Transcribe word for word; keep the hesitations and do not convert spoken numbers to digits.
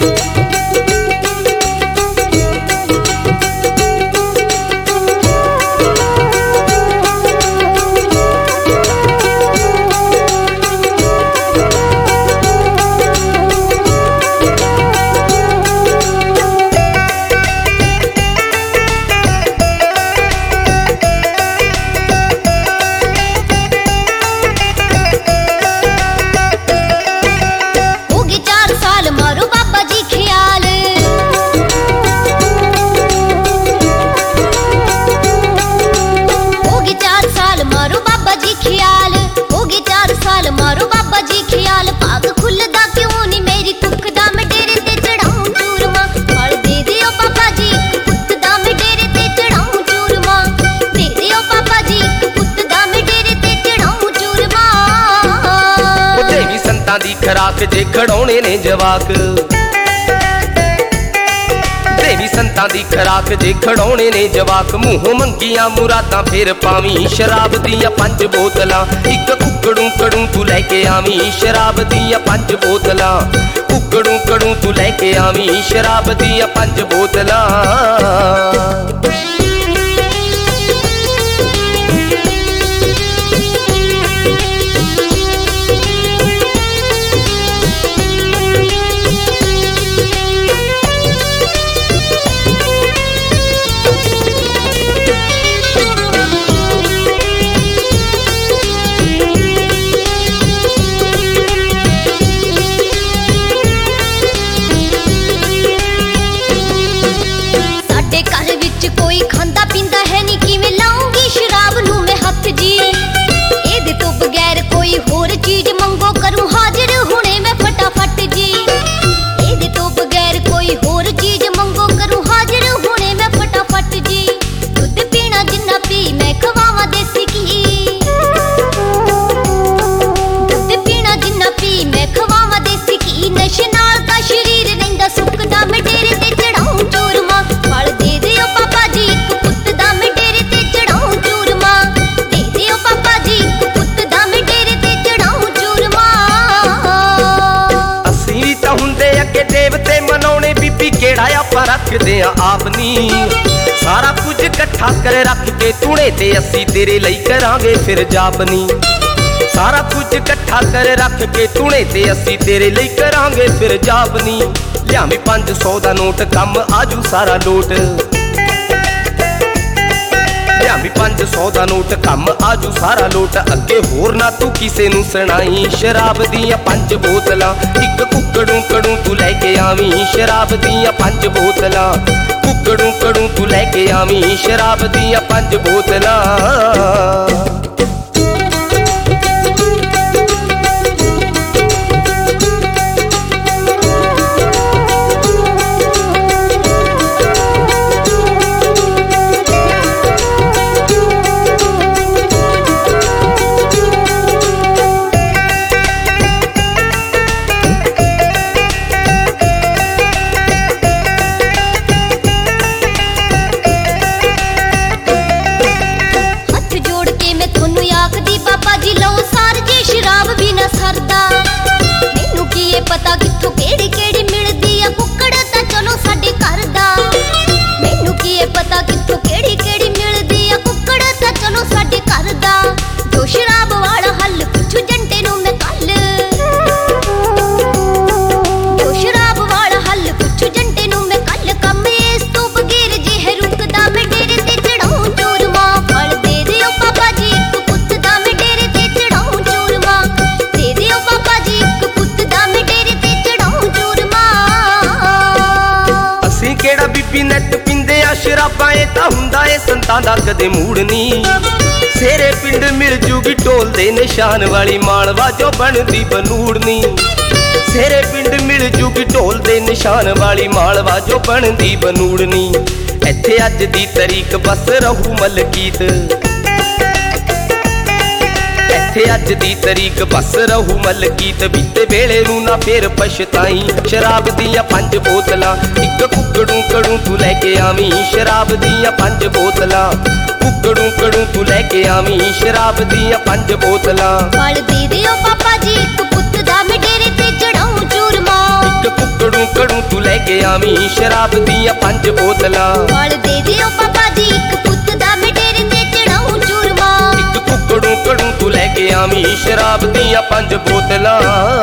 दी खराक जे खड़ौने ने जवाक, देवी संतां दी खराक जे खड़ौने ने जवाक। मूहों मंगियां मुरादां फिर पावी, शराब दियां पंज बोतलां इक कुकड़ू कड़ू तू लैके आवी। शराब दियां पंज बोतलां कुकड़ू कड़ू तू लैके आवी। शराब दियां पंज बोतलां। कोई खांदा पींदा है नी, किवें लाऊंगी शराब नूं मैं हथ जी। इहदे तो बगैर कोई होर चीज मंगो करूं हाजिर हुणे मैं फटाफट जी। इहदे तो बगैर कोई होर चीज मंगो करूं हाजिर हुणे मैं फटाफट जी। दुध पीना जिन्ना पी मैं खवावां देसी घी, दुध पीना जिन्ना पी मैं खवावां देसी घी। नशे नाल दा शरीर रहिंदा सुकदा मैं डेरे ते चढ़ाऊं चूरमा। फल दे दिओ पापा जी इक पुत्त दा मैं डेरे ते चढ़ाऊं चूरमा। दे दिओ पापा जी इक पुत्त दा मैं डेरे ते चढ़ाऊं चूरमा। असीं भी तां हुंदे अगे देवते मनाउणे, बीबी केड़ा आपां रखदे आ आप नी। सारा कुछ इकट्ठा कर रख के तूणे ते असीं तेरे लई करांगे फिर जापनी। सारा कुछ इकट्ठा कर रख के तूणे ते असीं तेरे लई करांगे फिर जापनी। लियावीं पंज सौ दा नोट कम आजू सारा लोट। लियावीं पंज सौ दा नोट कम आजू सारा लोट। अगे होर ना तू किसे नूं सुणाई। शराब दियां पंज बोतलां इक कुकड़ू कड़ू तू लैके आवी। शराब दियां पंज बोतलां कुकड़ू कड़ू तू लैके आवी। शराब दियां पंज बोतलां। पता कित्थों केड़ी केड़ी मिलदी आ कुकड़ तां चलो साडे घर दा। मैनू की पता कित्थों केड़ी केड़ी मिलदी आ कुकड़ तां चलो साडे घर दा। जो शराब वाला हल पुछू जंटे नूं मैं कल, जो शराब वाला हल पुछू जंटे नूं मैं कल। कम इस तो बगैर जे है रुकदा मैं डेरे ते चढ़ाऊं चूरमा। फल दे दिओ पापा जी इक पुत्त दा मैं डेरे ते चढ़ाऊं चूरमा। दे दिओ पापा जी इक पुत्त दा मैं डेरे ते चढ़ाऊं चूरमा। असीं केड़ा बीबी नैट पींदे आ शराबां, ए तां हुंदा ए संतां दा कदे मूड नी। सेरे पिंड मिल जूगी ढोल दे निशान वाली मालवा जो बनदी बनूड़नी। सेरे पिंड मिल जूगी ढोल दे निशान वाली मालवा जो बनदी बनूड़नी। इत्थे अज दी तरीक बस रहू मलकीत, इत्थे अज दी तरीक बस रहू मलकीत। बीते वेले नूं ना फिर पछताई। शराब दियां पंज बोतलां इक कुकड़ू कड़ू तू लैके आवी। शराब दियां पंज बोतलां कुकड़ू कड़ू तू लैके आवी। शराब दियां पंज बोतलां। फल दे दिओ पापा जी इक पुत्त दा मैं डेरे ते चढ़ाऊं चूरमा। इक कुकड़ू कड़ू तू ਕੇ ਆਵੀਂ ਸ਼ਰਾਬ ਦੀਆਂ ਪੰਜ ਬੋਤਲਾਂ। ਫਲ ਦੇ ਦਿਓ ਬਾਬਾ ਜੀ ਇੱਕ ਪੁੱਤ ਦਾ ਮੈਂ ਡੇਰੇ ਤੇ ਚੜਾਉਂ ਚੂਰਮਾ। ਇੱਕ ਕੁੱਕੜੂ ਕੜੂ ਤੂੰ ਲੈ ਕੇ ਆਵੀਂ ਸ਼ਰਾਬ ਦੀਆਂ ਪੰਜ ਬੋਤਲਾਂ।